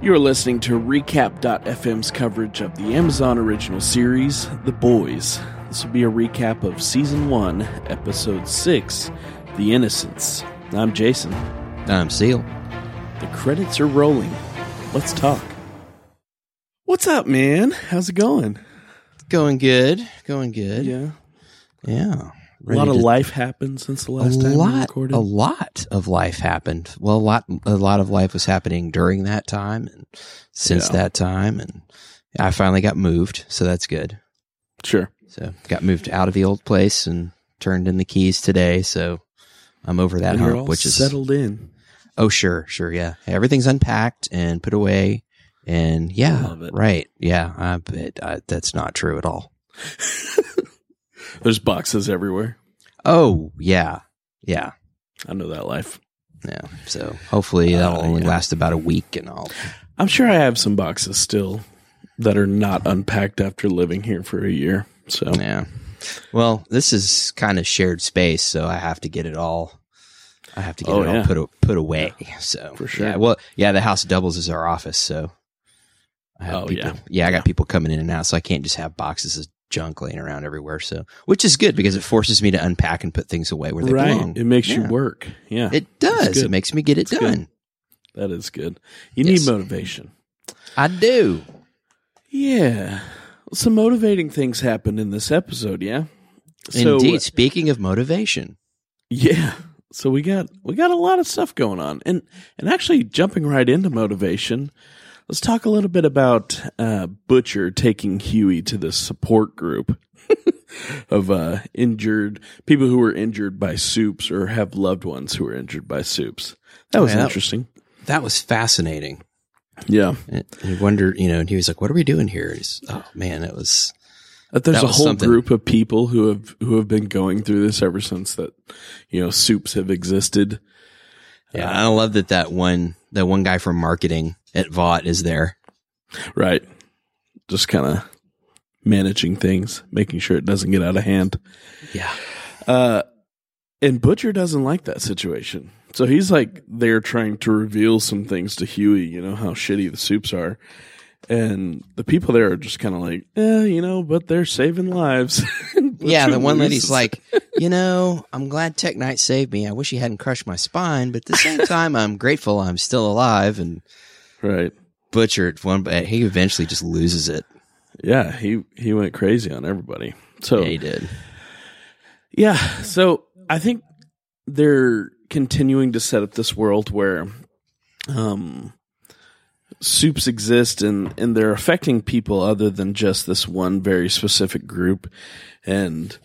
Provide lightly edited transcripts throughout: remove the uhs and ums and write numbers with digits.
You're listening to Recap.fm's coverage of the Amazon original series, The Boys. This will be a recap of Season 1, Episode 6, The Innocents. I'm Jason. I'm Seal. The credits are rolling. Let's talk. What's up, man? How's it going? Going good. Going good. Yeah. Yeah. A lot of life happened since the last time we recorded. A lot of life happened. Well, a lot of life was happening during that time and since that time. And I finally got moved, so that's good. Sure. So got moved out of the old place and turned in the keys today. So I'm over that hump, you're all which is settled in. Oh, sure. Yeah. Everything's unpacked and put away. And yeah, right. Yeah. That's not true at all. There's boxes everywhere. Oh, yeah. Yeah. I know that life. Yeah. So hopefully that'll only last about a week and all. I'm sure I have some boxes still that are not unpacked after living here for a year. So yeah. Well, this is kind of shared space, so I have to get it all. I have to get it all put away. So for sure. Yeah. Well, yeah. The house doubles as our office, so I have people. Yeah. I got people coming in and out, so I can't just have boxes of junk laying around everywhere. So, which is good because it forces me to unpack and put things away where they belong. It makes you work. Yeah, it does. It makes me get it done. Good. That is good. You need motivation. I do. Yeah. Some motivating things happened in this episode. Yeah. Indeed. Speaking of motivation. Yeah. So we got a lot of stuff going on, and actually jumping right into motivation. Let's talk a little bit about Butcher taking Huey to the support group of injured people who were injured by soups or have loved ones who were injured by soups. That was interesting. That was fascinating. Yeah. And you wonder, and he was like, what are we doing here? Oh, man, it was... There's a whole group of people who have been going through this ever since that, soups have existed. Yeah, I love that one guy from marketing at Vought is there. Right. Just kind of managing things, making sure it doesn't get out of hand. Yeah. And Butcher doesn't like that situation. So he's like there trying to reveal some things to Huey, how shitty the soups are. And the people there are just kind of like, but they're saving lives. Yeah, the one lady's like, I'm glad Tech Knight saved me. I wish he hadn't crushed my spine, but at the same time, I'm grateful I'm still alive. And right, Butcher, he eventually just loses it. Yeah, he went crazy on everybody. So yeah, he did. Yeah, so I think they're continuing to set up this world where soups exist and they're affecting people other than just this one very specific group. And,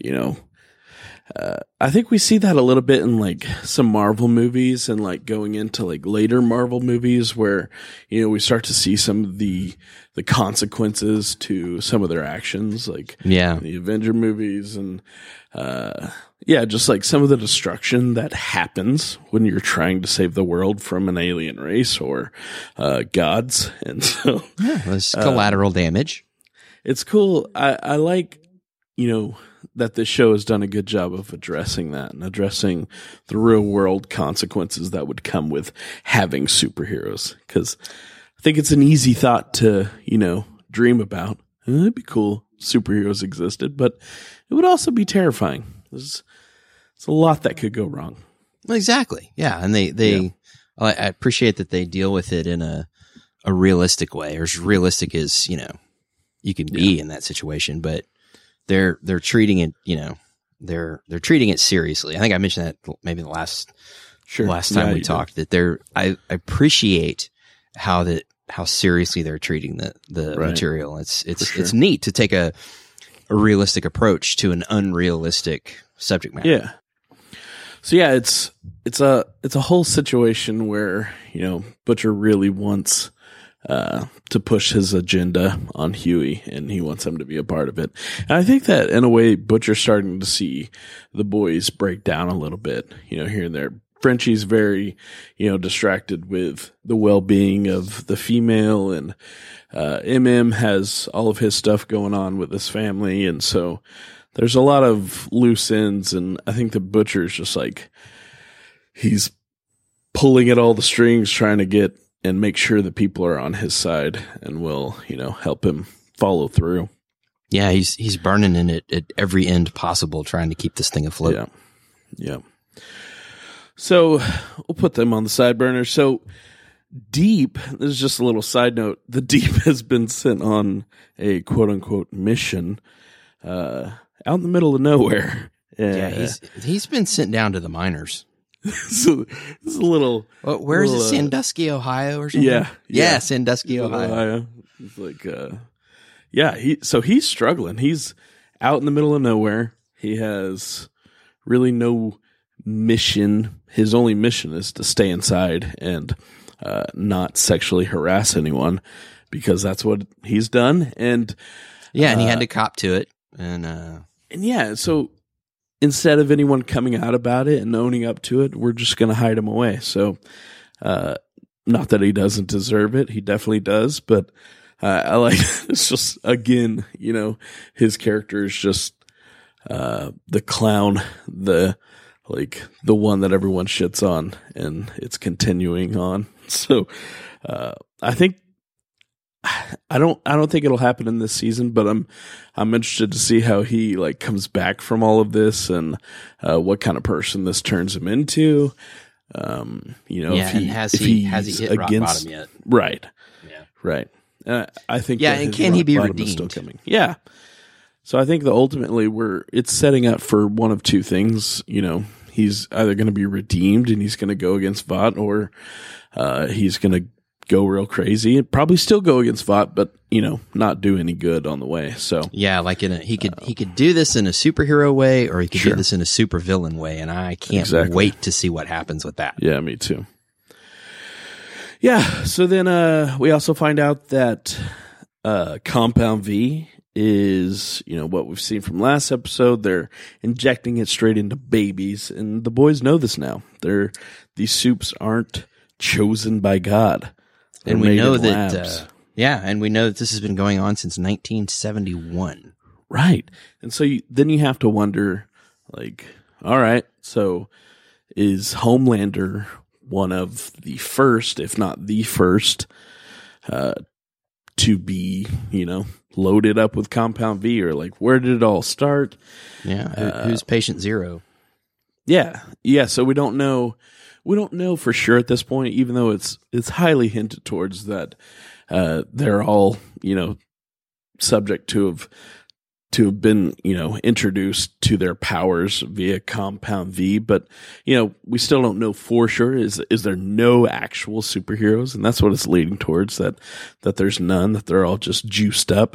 I think we see that a little bit in like some Marvel movies and like going into like later Marvel movies where, we start to see some of the consequences to some of their actions, like the Avenger movies and, just like some of the destruction that happens when you're trying to save the world from an alien race or gods. And so it's collateral damage. It's cool. I like, that this show has done a good job of addressing that and addressing the real world consequences that would come with having superheroes. Because I think it's an easy thought to, dream about. It'd be cool if superheroes existed, but it would also be terrifying. It's a lot that could go wrong. Exactly. Yeah. And I appreciate that they deal with it in a realistic way, or as realistic as, you can be in that situation, but they're treating it, they're treating it seriously. I think I mentioned that maybe the last time we talked that I appreciate how seriously they're treating the material. It's neat to take a realistic approach to an unrealistic subject matter. Yeah. So yeah, it's a whole situation where, Butcher really wants to push his agenda on Huey, and he wants him to be a part of it. And I think that in a way, Butcher's starting to see the boys break down a little bit, here and there. Frenchie's very, distracted with the well-being of the female, and MM has all of his stuff going on with his family, and so there's a lot of loose ends, and I think the Butcher's just like, he's pulling at all the strings, trying to get make sure that people are on his side and will, help him follow through. Yeah, he's burning in it at every end possible, trying to keep this thing afloat. Yeah. So we'll put them on the side burner. So Deep, this is just a little side note. The Deep has been sent on a quote unquote mission out in the middle of nowhere. Yeah, he's been sent down to the minors. So this is a little. Where is it? Sandusky, Ohio, or something? Yeah, Sandusky, Ohio. It's like, he's struggling. He's out in the middle of nowhere. He has really no mission. His only mission is to stay inside and not sexually harass anyone, because that's what he's done. And and he had to cop to it. So instead of anyone coming out about it and owning up to it, we're just going to hide him away. So, not that he doesn't deserve it. He definitely does. But I like, it's just, again, his character is just the clown, the one that everyone shits on, and it's continuing on. So I think, I don't think it'll happen in this season, but I'm interested to see how he comes back from all of this, and what kind of person this turns him into. Has he hit rock bottom yet? Right. Yeah. Right. I think. Yeah, and can he be redeemed? Still coming. Yeah. So I think that ultimately it's setting up for one of two things. He's either going to be redeemed and he's going to go against Vought, or he's going to go real crazy and probably still go against Vought, but not do any good on the way. So yeah, he could do this in a superhero way, or he could do this in a supervillain way, and I can't wait to see what happens with that. Yeah, me too. Yeah, so then we also find out that Compound V is, what we've seen from last episode. They're injecting it straight into babies, and the boys know this now. These soups aren't chosen by God. And we know that, this has been going on since 1971. Right. And so then you have to wonder, all right, so is Homelander one of the first, if not the first, to be, loaded up with Compound V, or where did it all start? Yeah. Who's patient zero? Yeah. Yeah. So we don't know for sure at this point, even though it's highly hinted towards that, they're all, subject to have been, introduced to their powers via Compound V. But, we still don't know for sure. Is there no actual superheroes? And that's what it's leading towards, that there's none, that they're all just juiced up.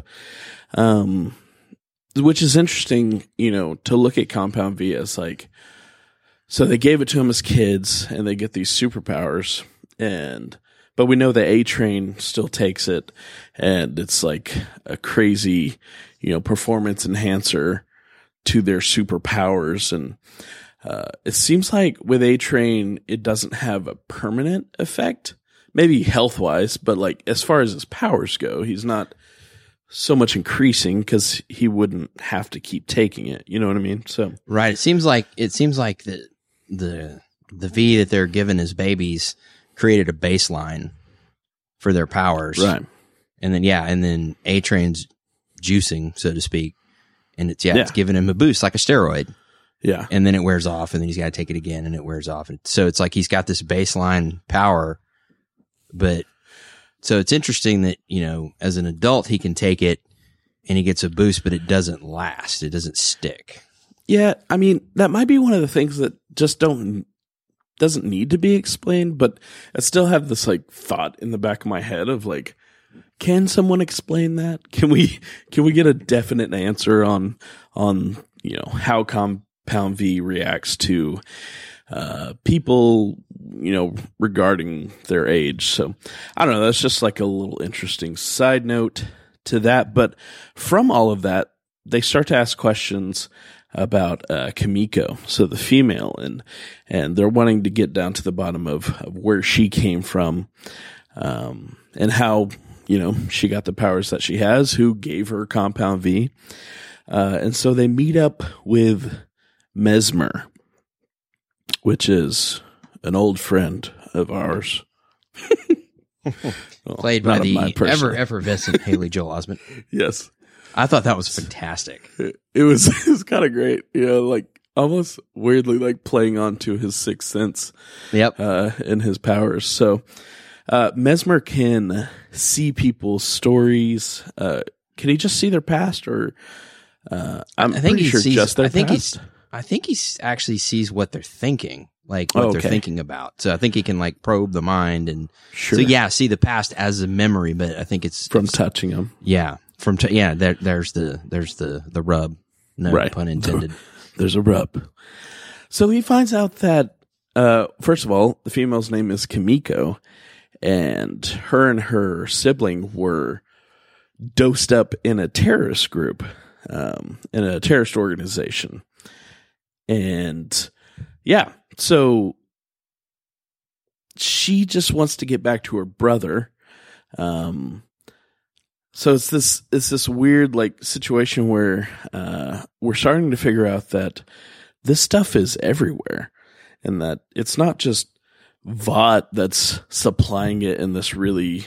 Which is interesting, to look at Compound V as so they gave it to them as kids and they get these superpowers, but we know that A-Train still takes it, and it's a crazy, performance enhancer to their superpowers. And it seems like with A-Train, it doesn't have a permanent effect, maybe health-wise, but as far as his powers go, he's not so much increasing because he wouldn't have to keep taking it. You know what I mean? So right. It seems like the V that they're given as babies created a baseline for their powers. Right. And then A-Train's juicing, so to speak. And it's giving him a boost like a steroid. Yeah. And then it wears off, and then he's got to take it again, and it wears off. And so it's he's got this baseline power, but so it's interesting that, as an adult, he can take it and he gets a boost, but it doesn't last. It doesn't stick. Yeah. I mean, that might be one of the things that just doesn't need to be explained, but I still have this thought in the back of my head of can someone explain that? Can we get a definite answer on how Compound V reacts to people, regarding their age? So I don't know. That's just a little interesting side note to that. But from all of that, they start to ask questions about Kimiko, so the female, and they're wanting to get down to the bottom of where she came from, and how she got the powers that she has, who gave her Compound V, and so they meet up with Mesmer, which is an old friend of ours. Well, Played by not of mine the personally. effervescent Haley Joel Osment. Yes. I thought that was fantastic. It was kind of great, like almost weirdly like playing onto his sixth sense, Yep. and his powers. So, Mesmer can see people's stories. Can he just see their past, or I'm pretty sure just their past? I think he actually sees what they're thinking, like what they're thinking about. So I think he can like probe the mind and Sure. so yeah, see the past as a memory. But I think it's From touching him. yeah, there's the rub. No Right. pun intended. There's a rub. So he finds out that, first of all, the female's name is Kimiko, and her sibling were dosed up in a terrorist group, in a terrorist organization. And yeah, so she just wants to get back to her brother. So it's this weird like situation where we're starting to figure out that this stuff is everywhere, and that it's not just Vought that's supplying it in this really,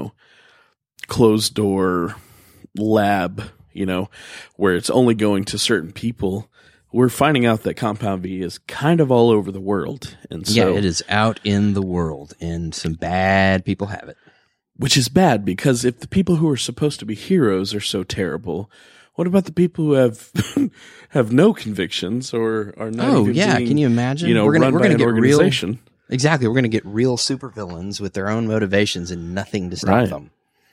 closed door lab, where it's only going to certain people. We're finding out that Compound V is kind of all over the world, and so Yeah, it is out in the world, and some bad people have it. which is bad, because if the people who are supposed to be heroes are so terrible, what about the people who have have no convictions or are not? Oh even yeah, being, can you imagine? run we're by gonna an get organization. Exactly, we're gonna get real supervillains with their own motivations and nothing to stop Right. them.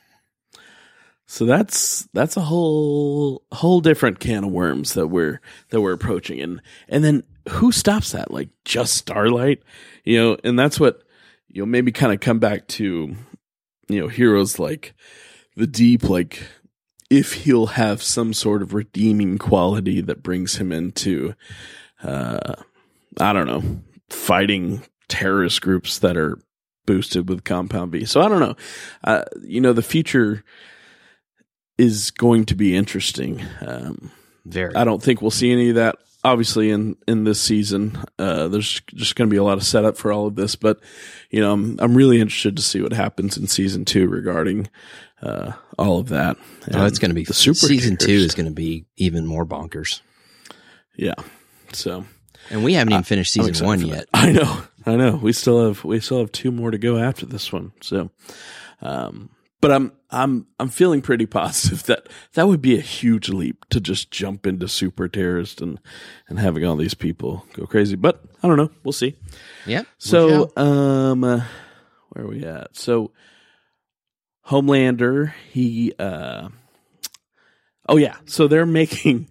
So that's a whole different can of worms that we're approaching, and then who stops that? Like just Starlight, and that's what maybe kind of come back to heroes like the Deep, like if he'll have some sort of redeeming quality that brings him into I don't know, fighting terrorist groups that are boosted with Compound V. So I don't know, the future is going to be interesting. Very. I don't think we'll see any of that, obviously, in this season. There's just going to be a lot of setup for all of this, but I'm really interested to see what happens in season 2 regarding all of that. It's going to be the super season 2 tiers. is going to be even more bonkers. Yeah. So, And we haven't even finished I'm season excited 1 for yet. that. I know. We still have 2 more to go after this one. So, but I'm feeling pretty positive that would be a huge leap to just jump into super terrorist and having all these people go crazy. But I don't know. We'll see. Yeah. So, where are we at? So, Homelander, so they're making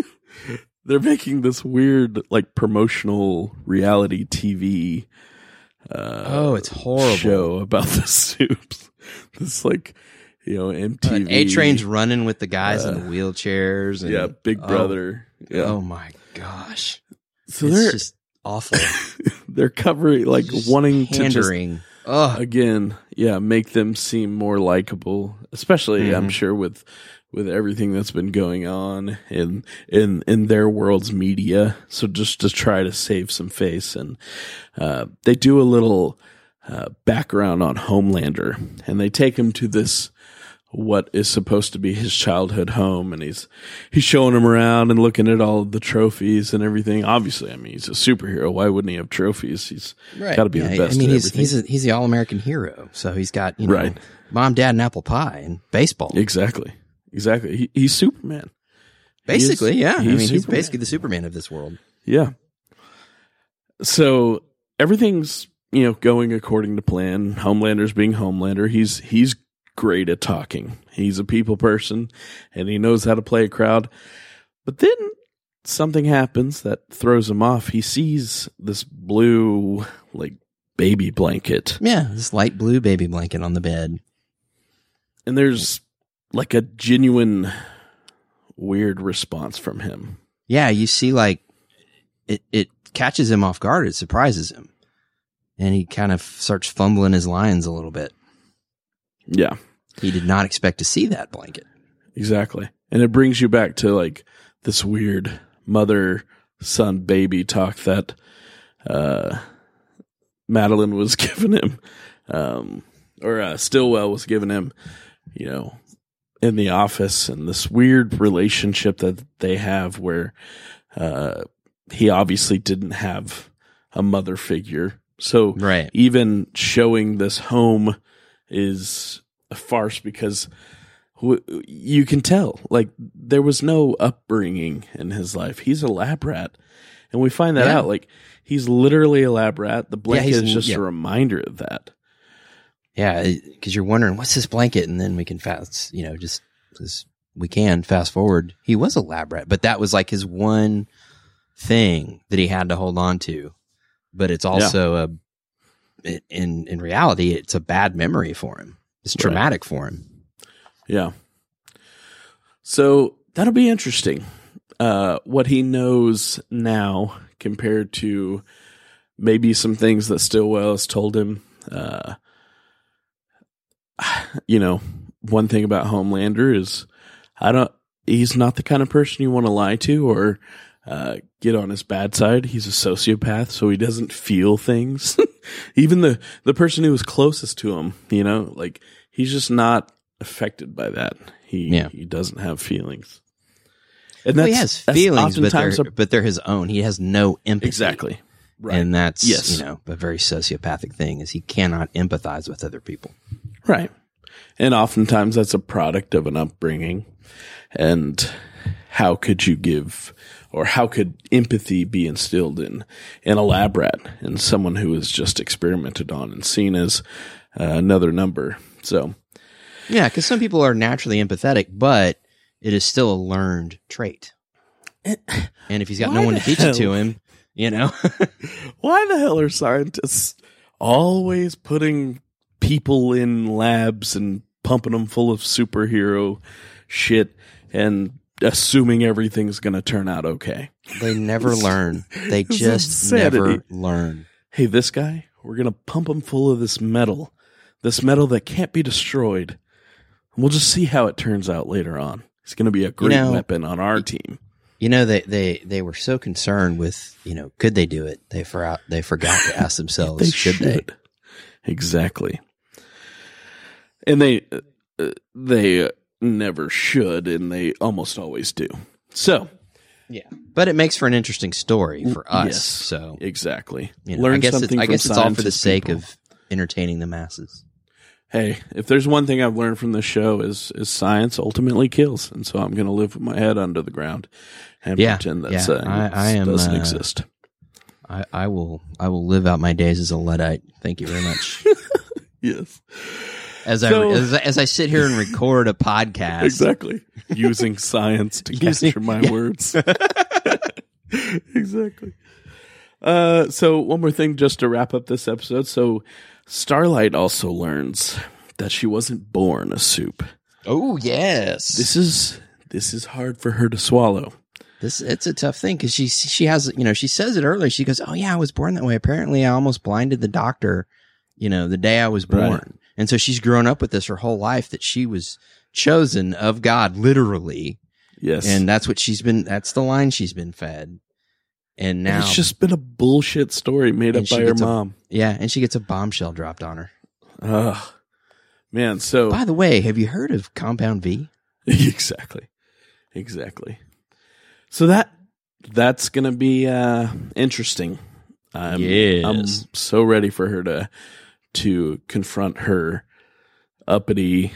this weird like promotional reality TV it's horrible. show about the soups. This like, MTV. A-Train's running with the guys in the wheelchairs. And, Big Brother. Yeah. Oh my gosh. So It's they're just awful. they're covering like wanting Pandering. to just again, make them seem more likable, especially I'm sure with everything that's been going on in their world's media. So just to try to save some face, and they do a little background on Homelander, and they take him to this what is supposed to be his childhood home, and he's showing him around and looking at all of the trophies and everything. Obviously, I mean, he's a superhero. Why wouldn't he have trophies? He's got to be the best. I mean, at everything. he's the all-American hero. So he's got Right. mom, dad, and apple pie and baseball. Exactly. He's Superman. Basically, yeah. He's Superman. basically the Superman of this world. Yeah. So everything's going according to plan. Homelander's being Homelander. He's great at talking. He's a people person, and he knows how to play a crowd. But then something happens that throws him off. He sees this blue like baby blanket, Yeah, this light blue baby blanket on the bed. and there's like a genuine weird response from him. Yeah, you see, like it catches him off guard. It surprises him, and he kind of starts fumbling his lines a little bit. Yeah. He did not expect to see that blanket. Exactly. And it brings you back to like this weird mother son baby talk that Madeline was giving him Stillwell was giving him, in the office, and this weird relationship that they have where he obviously didn't have a mother figure. So Right. even showing this home is a farce because you can tell, like, there was no upbringing in his life. He's a lab rat. And we find that out. Like, he's literally a lab rat. The blanket is just a reminder of that. Yeah, because you're wondering, what's this blanket? And then we can fast forward. He was a lab rat, but that was like his one thing that he had to hold on to. But it's also in reality, it's a bad memory for him. It's traumatic for him. Yeah. So that'll be interesting. What he knows now compared to maybe some things that Stillwell has told him. One thing about Homelander is he's not the kind of person you want to lie to or get on his bad side. He's a sociopath, so he doesn't feel things. Even the person who was closest to him, like, he's just not affected by that. He doesn't have feelings. And he has feelings, but they're his own. He has no empathy. Exactly. Right. And that's, a very sociopathic thing is he cannot empathize with other people. Right. And oftentimes that's a product of an upbringing. And how could empathy be instilled in a lab rat and someone who is just experimented on and seen as another number? So, yeah, because some people are naturally empathetic, but it is still a learned trait. And if he's got no one to teach it to him, Why the hell are scientists always putting people in labs and pumping them full of superhero shit and assuming everything's going to turn out okay? They never learn. They just never learn. Hey, this guy, we're going to pump him full of this metal that can't be destroyed. We'll just see how it turns out later on. It's going to be a great weapon on our team. They were so concerned with, could they do it? They forgot to ask themselves, should they? Exactly. And they never should, and they almost always do. So, yeah. But it makes for an interesting story for us. Yes, so exactly. I guess it's all for the sake of entertaining the masses. Hey, if there's one thing I've learned from this show is science ultimately kills, and so I'm going to live with my head under the ground and pretend that doesn't exist. I will live out my days as a Luddite. Thank you very much. Yes. As I sit here and record a podcast, exactly, using science to capture my words. Exactly. So one more thing, just to wrap up this episode. So Starlight also learns that she wasn't born a soup. Oh yes, this is hard for her to swallow. It's a tough thing because she has, she says it earlier. She goes, "Oh yeah, I was born that way. Apparently, I almost blinded the doctor, the day I was born." Right. And so she's grown up with this her whole life that she was chosen of God, literally. Yes, and that's what that's the line she's been fed. And now it's just been a bullshit story made up by her mom. And she gets a bombshell dropped on her. Ugh. Man, so by the way, have you heard of Compound V? Exactly. So that's going to be interesting. I'm so ready for her to confront her uppity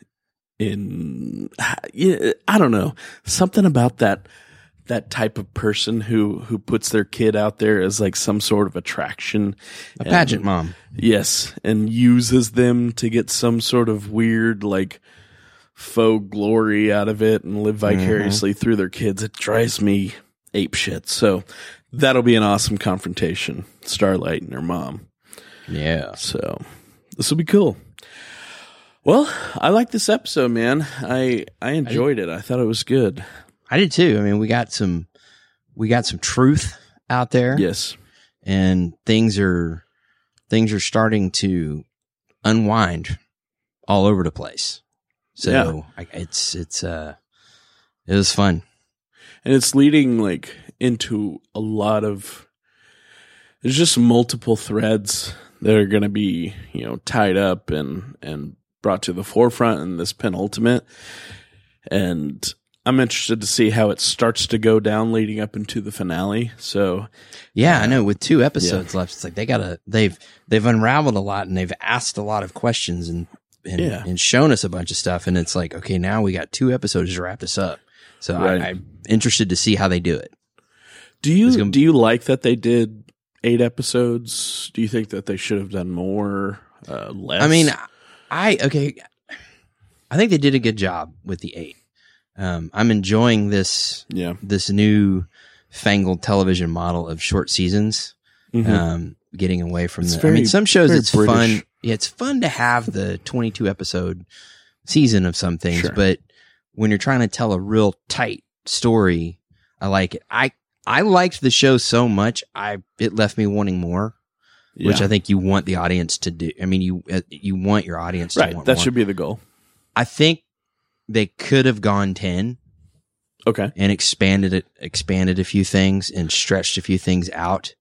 I don't know, something about that type of person who puts their kid out there as like some sort of attraction. A pageant mom. Yes. And uses them to get some sort of weird, like, faux glory out of it and live vicariously through their kids. It drives me apeshit. So that'll be an awesome confrontation. Starlight and her mom. Yeah. So this will be cool. Well, I like this episode, man. I enjoyed it. I thought it was good. I did too. I mean, we got some truth out there. Yes. And things are starting to unwind all over the place. So it was fun. And it's leading like into a lot of, there's just multiple threads that are going to be, tied up and brought to the forefront in this penultimate. And I'm interested to see how it starts to go down leading up into the finale. So, yeah, I know with 2 episodes left, it's like they've unraveled a lot and they've asked a lot of questions and shown us a bunch of stuff. And it's like, okay, now we got 2 episodes to wrap this up. So I'm interested to see how they do it. Do you like that they did 8 episodes? Do you think that they should have done more, less? I mean, I think they did a good job with the 8. I'm enjoying this new fangled television model of short seasons. Getting away from some shows it's British. Fun. Yeah, it's fun to have the 22 episode season of some things, but when you're trying to tell a real tight story, I like it. I liked the show so much, it left me wanting more, which I think you want the audience to do. I mean, you want your audience to want more. That should be the goal. I think they could have gone 10. Okay. And expanded a few things and stretched a few things out.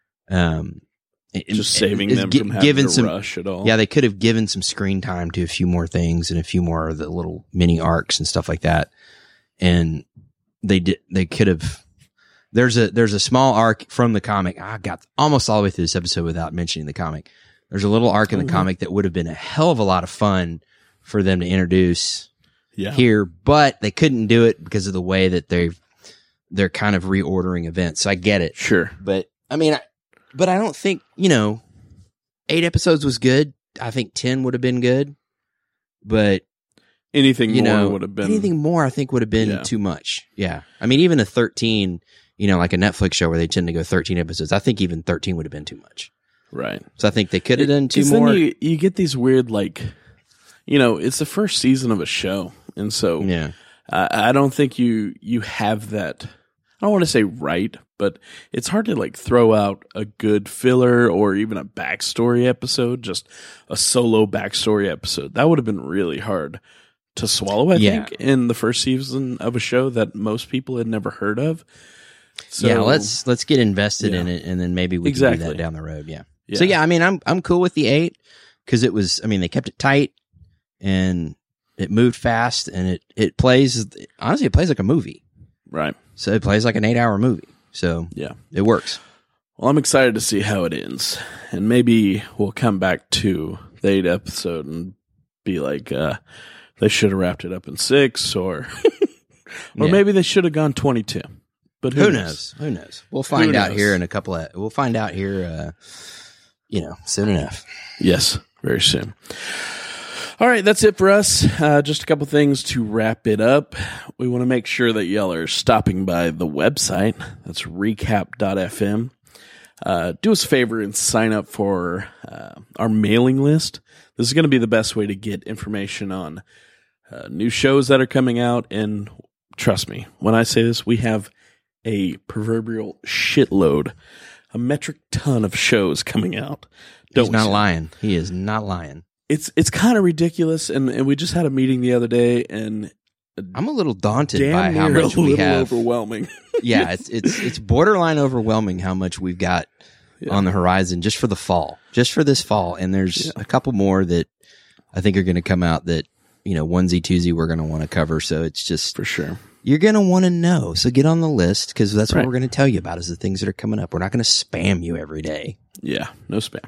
Just saving them from having to rush at all. Yeah, they could have given some screen time to a few more things and a few more of the little mini arcs and stuff like that. And they could have. There's a small arc from the comic. I got almost all the way through this episode without mentioning the comic. There's a little arc in the comic that would have been a hell of a lot of fun for them to introduce here, but they couldn't do it because of the way that they're kind of reordering events. So I get it. Sure. But I mean, I don't think, 8 episodes was good. I think 10 would have been good, but anything more would have been. Anything more, I think, would have been too much. Yeah. I mean, even a 13, like a Netflix show where they tend to go 13 episodes, I think even 13 would have been too much. Right. So I think they could have done 2 more. Then you get these weird, it's the first season of a show. And so I don't think you have that. I don't want to say right, but it's hard to throw out a good filler or even a backstory episode, just a solo backstory episode. That would have been really hard to swallow, I think, in the first season of a show that most people had never heard of. So, let's get invested in it, and then maybe we can do that down the road. Yeah. So I mean, I'm cool with the 8 because it was. I mean, they kept it tight and it moved fast, and it plays. Honestly, it plays like a movie. Right. So it plays like an 8-hour movie. So it works. Well, I'm excited to see how it ends, and maybe we'll come back to the 8th episode and be like, they should have wrapped it up in 6, or maybe they should have gone 22. But who knows? Who knows? We'll find out here in a couple of. We'll find out here, soon enough. Yes, very soon. All right, that's it for us. Just a couple things to wrap it up. We want to make sure that y'all are stopping by the website. That's recap.fm. Do us a favor and sign up for our mailing list. This is going to be the best way to get information on new shows that are coming out. And trust me, when I say this, we have a proverbial shitload, a metric ton of shows coming out. He's not lying. He is not lying. It's kind of ridiculous, and we just had a meeting the other day, and I'm a little daunted by how much we have. Overwhelming. Yeah, it's borderline overwhelming how much we've got on the horizon just for the fall, just for this fall, and there's a couple more that I think are going to come out that onesie twosie we're going to want to cover. So it's just for sure you're going to want to know. So get on the list because that's what we're going to tell you about is the things that are coming up. We're not going to spam you every day. Yeah, no spam.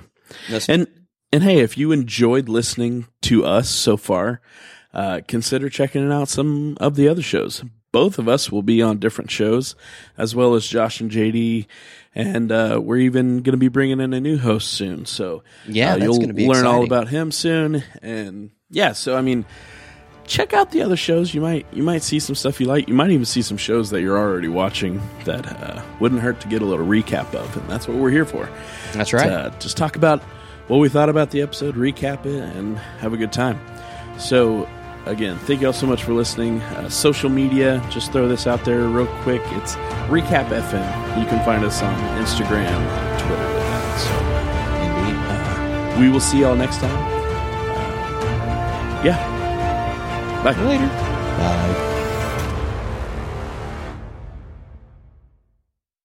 And hey, if you enjoyed listening to us so far, consider checking out some of the other shows. Both of us will be on different shows, as well as Josh and JD, and we're even going to be bringing in a new host soon. So that's you'll going to be learn exciting. all about him soon. And so I mean, check out the other shows. You might see some stuff you like. You might even see some shows that you're already watching that wouldn't hurt to get a little recap of, and that's what we're here for. That's right. Just talk about what we thought about the episode, recap it, and have a good time. So, again, thank you all so much for listening. Social media, just throw this out there real quick. It's Recap FM. You can find us on Instagram, Twitter, with that. So, indeed. We will see y'all next time. Bye. Later. Bye.